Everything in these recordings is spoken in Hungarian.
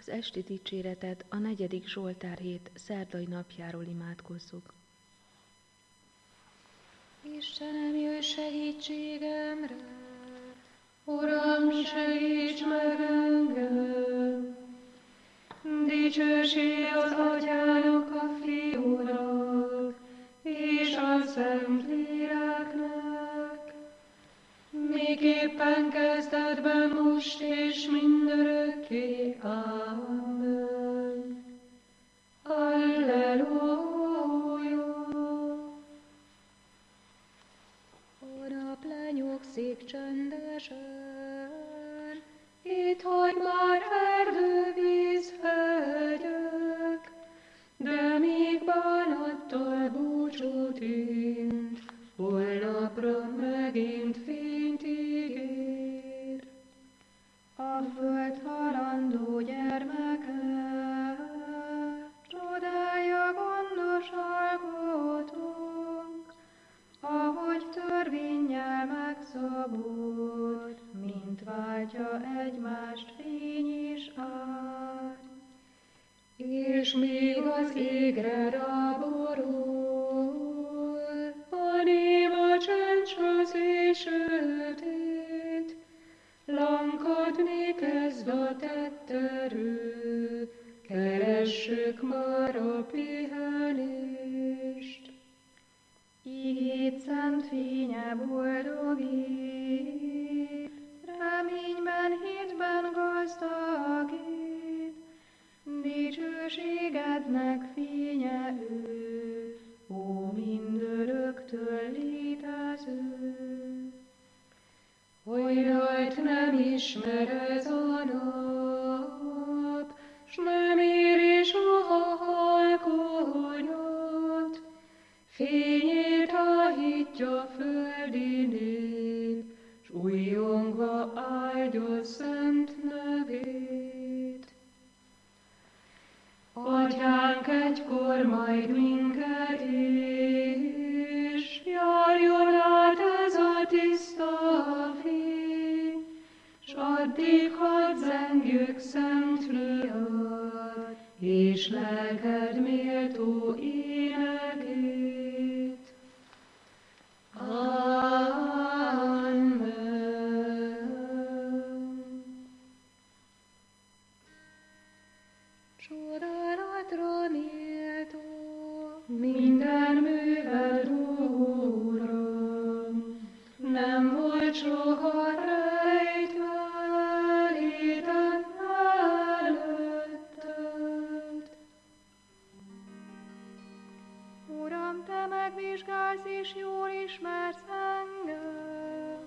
Az esti dicséretet a 4. Zsoltár hét szerdai napjáról imádkozzuk. Istenem, jöjj segítségemre! Uram, segíts meg engem! Dicsőség az Atyának, a Fiúnak, és a Szentléleknek, miképpen kezdetben, most és mindörökké. Amen. Alleluja! A nap lenyugszik csendesen, itt hagy már erdővíz, hegyek, de míg bánattal búcsút int, holnapra megint fényt ígér. A föld halandó gyermeke, csodálja gondos alkotónk, ahogy törvénnyel megszabott, mint váltja egymást fény és árny. És még az égre ráborul, a néma csend s az éj sötét, lankadni kezd a tetterő, keressük már a pihenést. Igét szent fénye boldogít, reményben, hitben gazdagít, dicsőségednek fénye ő, ó mindöröktől létező. Hogy rajt nem ismered a nap, s nem éri soha halkonyat, fényét áhítja földi nép, s újjongva áldja szent nevét. Atyánk, egykor majd minket is, járjon át ez a tiszta fény, s addig hadd zengjük szent fiad, és lelked méltó énekét. Amen. Csodálatra méltó minden műved, Uram, nem volt soha rejtve léted előtted. Uram, te megvizsgálsz és jól ismersz engem.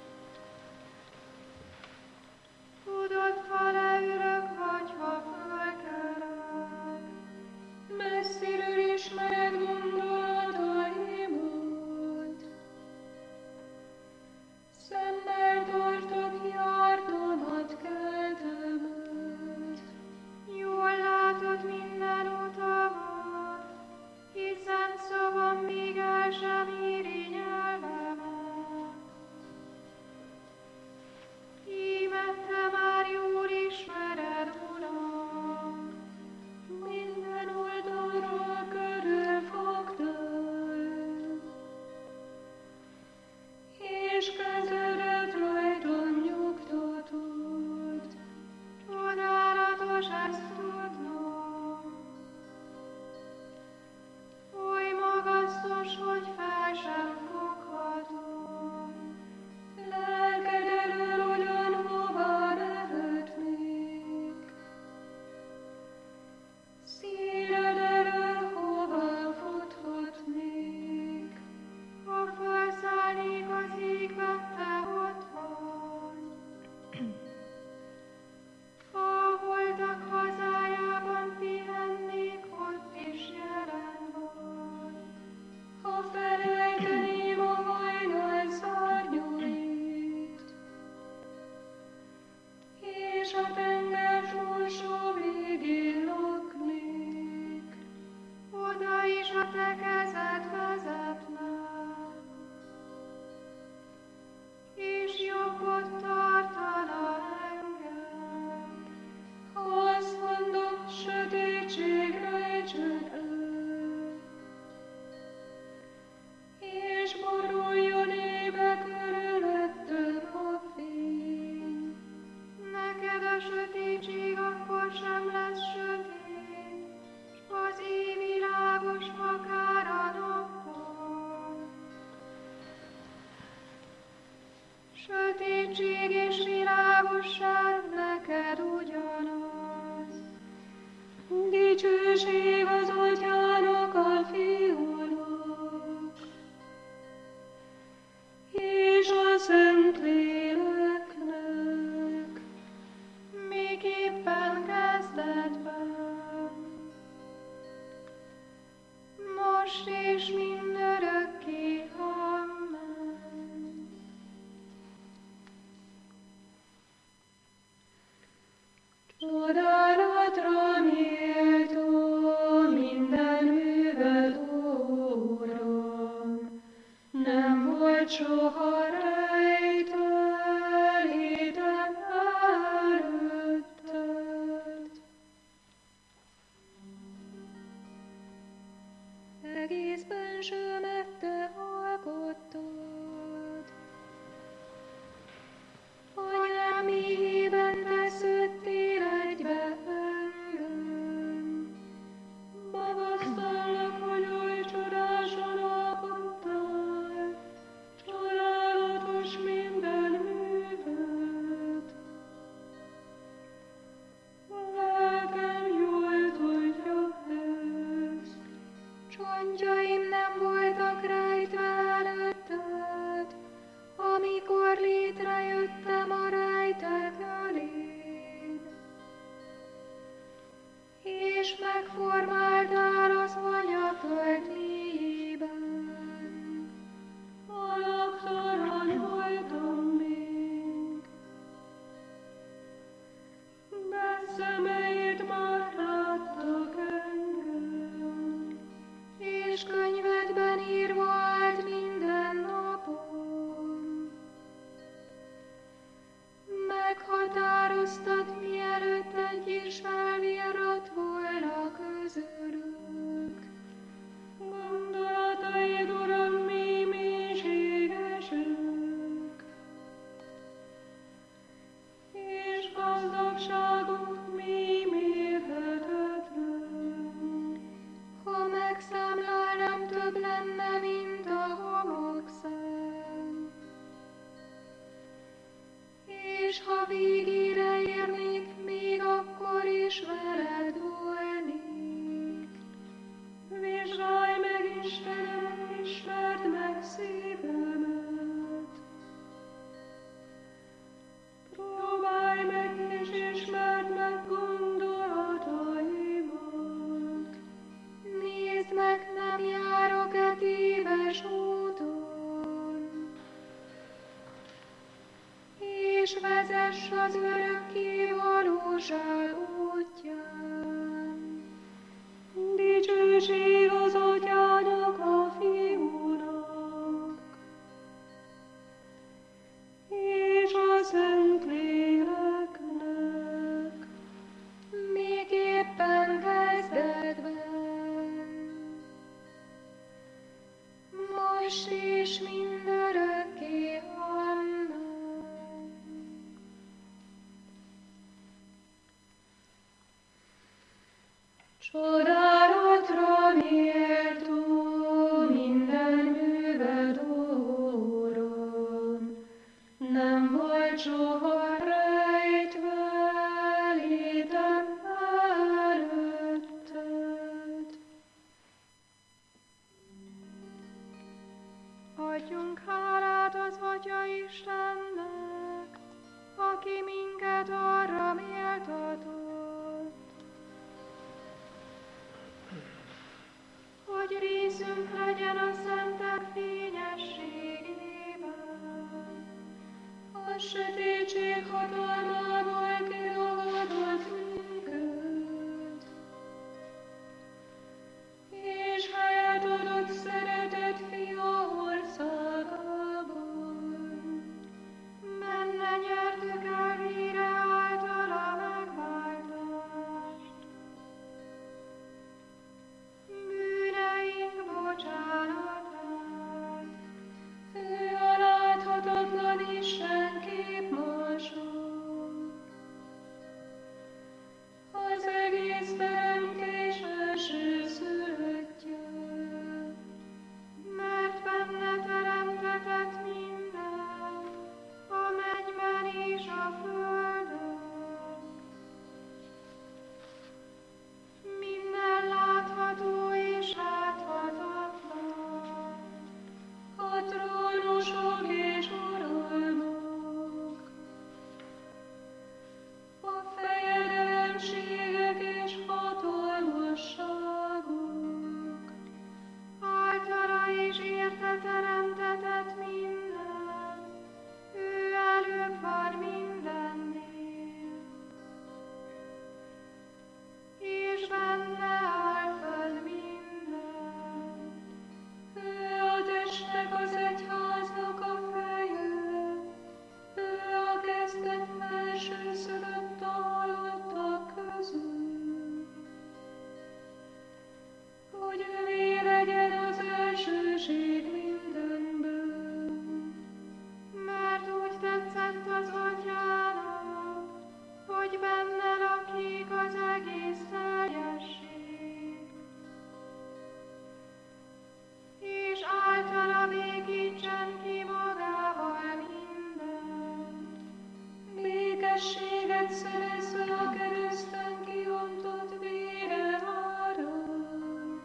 Tudod, ha-e ürök vagy, ha fölkelek, messziről ismered gondolataimat. Szemmel tartod jártomat, keltemet, jól látod minden utamat, hiszen szavam még el sem éri nyelvemet. Íme te már jól ismered, Uram, minden oldalról körülfogtál, és kezedet rajtam nyugtatod. Csodálatos ezt tudnom, oly magasztos, hogy fel sem foghatom. Lelked elől ugyan hová mehetnék, színed elől hová futhatnék. Ha felszállnék az égbe, te ott vagy. Ha a holdak hazájában pihennék, ott is jelen vagy. Ha felejteném a hajnal szárnyait, és a tenger túlsó végén laknék, oda is a te kezed vezetne, és jobbot tartana engem. Az, hogy sötétség akkor sem lesz sötét, s az év világos akár a napban. Sötétség és világosság neked ugyanaz. Dicsőség az Atyának, a Fiúnak, és a Szentléleknek, Miképpen kezdetben, most és mindörökké. Amen. Csodálatra méltó minden műved, Uram, nem volt soha rejtve létem előtted. Egész bensőmet te alkottad, anyám méhében te szőttél egybe engem. Magasztallak, hogy oly csodásan alkottál, csodálatos minden műved. Lelkem jól tudja ezt, csontjaim nem voltak rejtve előtted, amikor létrejöttem a rejtek elén, és megformáltál az anyaföld mélyében. Alaptalan voltam még, de szemeid már láttak engem, és könyvedben írva állt minden napom. Meghatároztad, mielőtt egy is felvirrat volna közülük. Gondolataid, Uram, mélységesek, és gazdagságuk mérhetetlen. Ha megszámlálnám, több lenne, mint a homokszám. És ha végére érnék, még akkor is veled volnék. Vizsgálj meg, Istenem, ismerd meg szívemet. Próbálj meg, és ismerd meg gondolataimat. Nézd meg, nem járok-e téves úton, és vezess az örökké valóság útján. Dicsőség az Atyának, a Fiúnak, és a Szentléleknek, Miképpen kezdetben, most és mindörökké. Amen. Csodálatra méltó minden műved, Uram, nem volt soha rejtve létem előtted. Adjunk hálát az Atya Istennek, aki minket arra méltatott, akik az egész teljesség, és általa békítsen ki magával mindent. Békességet szerezve a kereszten kiontott vére áram.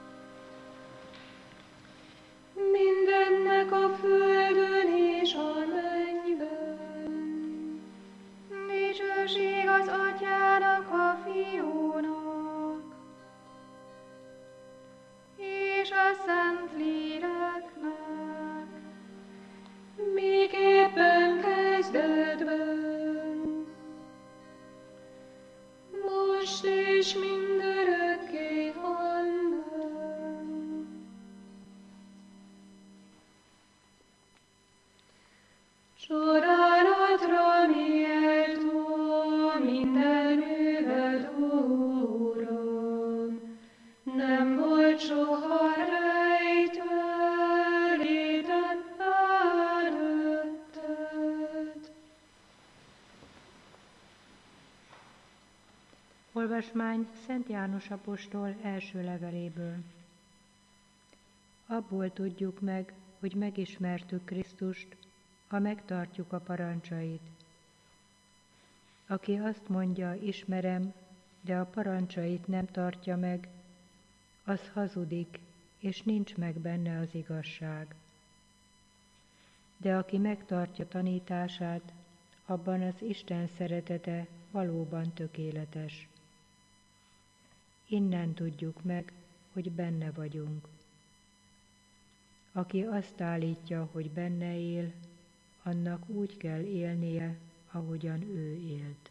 Mindennek a földön és a mennyben. Dicsőség az Atyának, a Fiúnak, és a Szentléleknek, Miképpen kezdetben, most és mindörökké. Amen. Csodálatra méltó minden műved, Uram, nem volt soha rejtve léted előtted. Olvasmány Szent János apostol első leveléből. Abból tudjuk meg, hogy megismertük Krisztust, ha megtartjuk a parancsait. Aki azt mondja, ismerem, de a parancsait nem tartja meg, az hazudik, és nincs meg benne az igazság. De aki megtartja tanítását, abban az Isten szeretete valóban tökéletes. Innen tudjuk meg, hogy benne vagyunk. Aki azt állítja, hogy benne él, annak úgy kell élnie, ahogyan ő élt.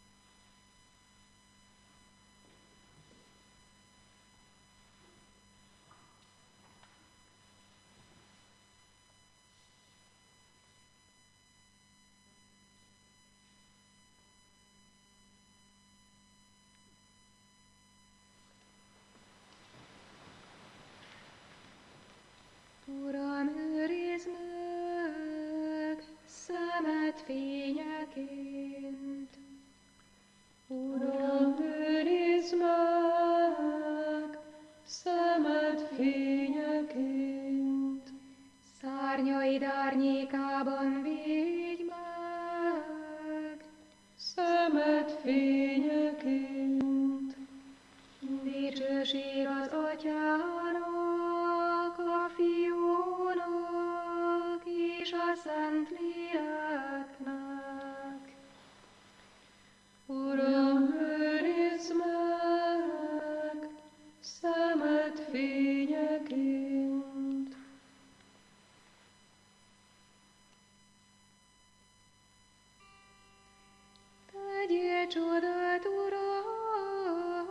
Uram, őrizd meg szemed fényeként. Uram, őrizd meg szemed fényeként. szárnyaid árnyékában védj meg, Szemed fényeként. dicsőség az Atyának, a Fiúnak, és a Szentléleknek. Uram, őrizd meg szemed fényeként. Tegyél csodát, Uram,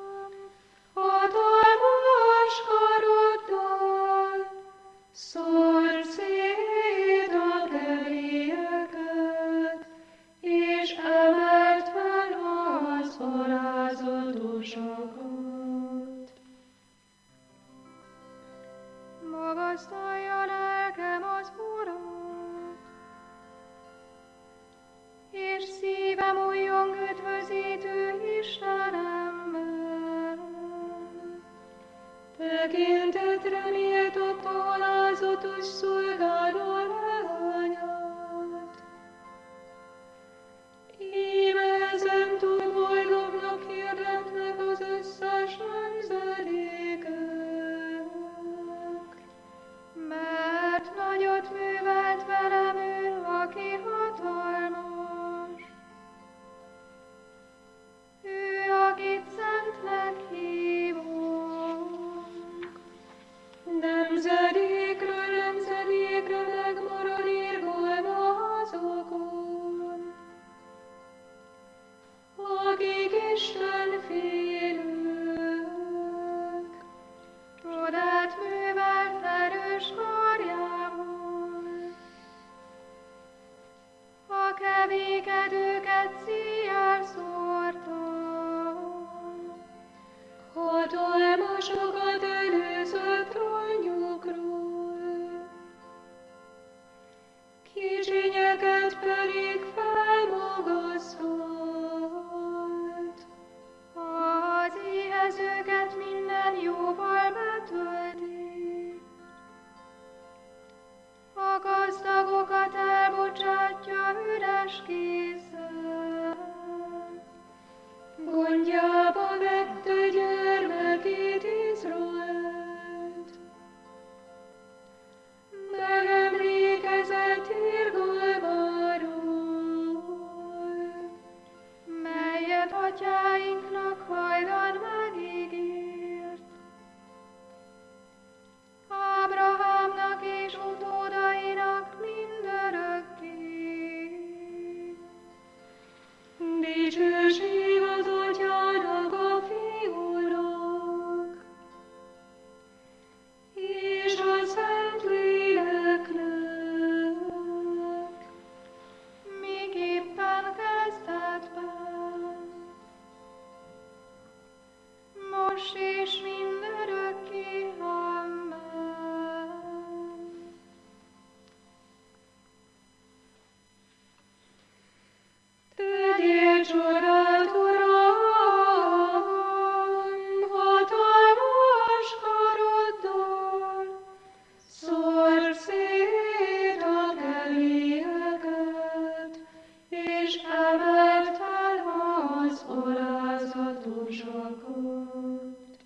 Hatalmas karoddal szórd szét a kevélyeket, és emeld fel az alázatosokat. magasztalja lelkem az Urat, és szívem újjong üdvözítő Istenemben. Tekintetre méltott alázatos szolgáló leányát. Íme ezentúl boldognak hirdetnek az összes nemzedékek. Mert nagyot művelt velem ő, aki hatalmas. Ő, akit szentnek hívunk. Nemzedékről nemzedékre szent atyáinknak hajdan megígért. Ábrahámnak és utódainak mindörökké. Dicsőség az Atyának, a Fiúnak, és a Szentléleknek, miképpen kezdetben, most és mindörökké. Amen. tegyél csodát, Uram, hatalmas karoddal, szórd szét a kemélyeket, és emeld fel az alázatosakat.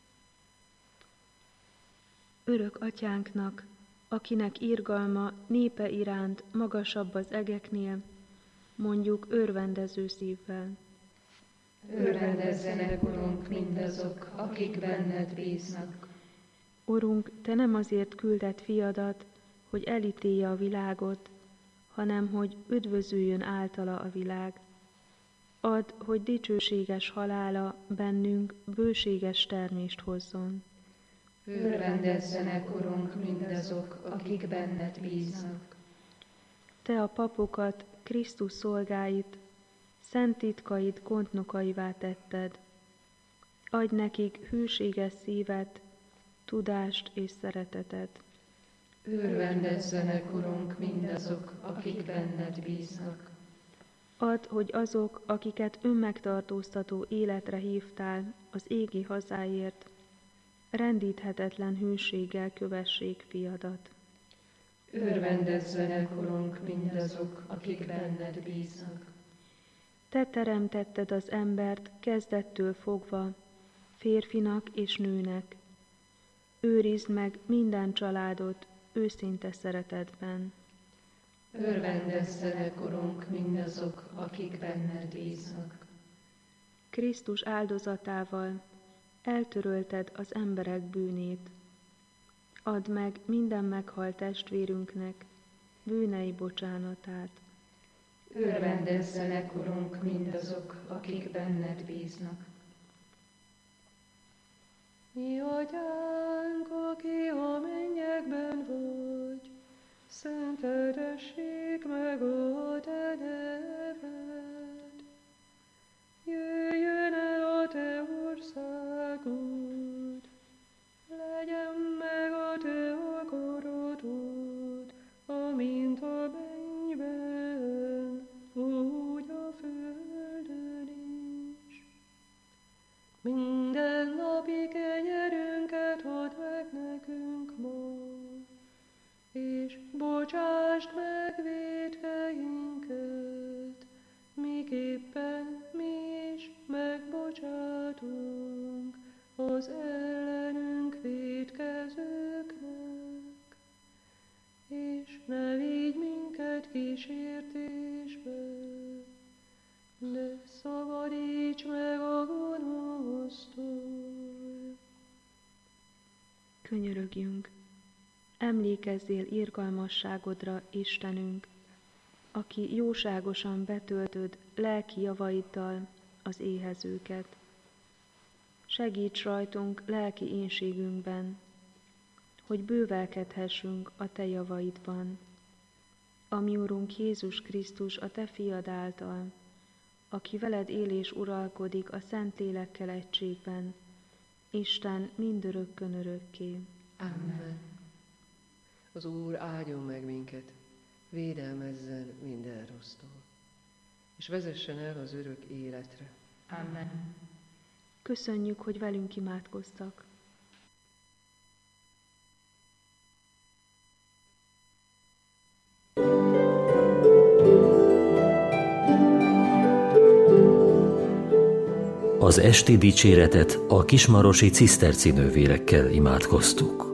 Örök atyánknak, akinek irgalma népe iránt magasabb az egeknél, mondjuk örvendező szívvel. Örvendezzenek, Urunk, mindazok, akik benned bíznak. Urunk, te nem azért küldted fiadat, hogy elítélje a világot, hanem hogy üdvözüljön általa a világ. Add, hogy dicsőséges halála bennünk bőséges termést hozzon. Örvendezzenek, Urunk, mindazok, akik benned bíznak. Te a papokat, Krisztus szolgáit, szent titkait gondnokaivá tetted. Adj nekik hűséges szívet, tudást és szeretetet. Örvendezzenek, Urunk, mindazok, akik benned bíznak. Add, hogy azok, akiket önmegtartóztató életre hívtál az égi hazáért, rendíthetetlen hűséggel kövessék fiadat. Örvendezzenek, Urunk, mindazok, akik benned bíznak. Te teremtetted az embert kezdettől fogva, férfinak és nőnek. Őrizd meg minden családot őszinte szeretetben. Örvendezzenek, Urunk, mindazok, akik benned bíznak. Krisztus áldozatával eltörölted az emberek bűnét. Add meg minden meghalt testvérünknek bűnei bocsánatát. Örvendezzenek, Urunk, mindazok, akik benned bíznak. Mi Atyánk, aki a mennyekben vagy, szenteltessék meg a te neved. Jöjjön el a te országod, legyen meg a te akaratod, amint a mennyben, úgy a földön is. Minden napi kenyerünket add meg nekünk ma, és bocsásd meg vétkeinket, miképpen mi is megbocsátunk az ellenünk vétkezőknek, és ne vigy minket kísértésbe, de szabadíts meg a gonosztól. Könyörögjünk, emlékezzél irgalmasságodra, Istenünk, aki jóságosan betöltöd lelki javaiddal az éhezőket. Segíts rajtunk lelki énségünkben, hogy bővelkedhessünk a te javaidban. A mi Urunk Jézus Krisztus a te fiad által, aki veled él és uralkodik a Szentlélekkel egységben, Isten mindörökkön örökké. Amen. Az Úr áldjon meg minket, védelmezzen minden rossztól, és vezessen el az örök életre. Amen. Köszönjük, hogy velünk imádkoztak. Az esti dicséretet a kismarosi ciszterci nővérekkel imádkoztuk.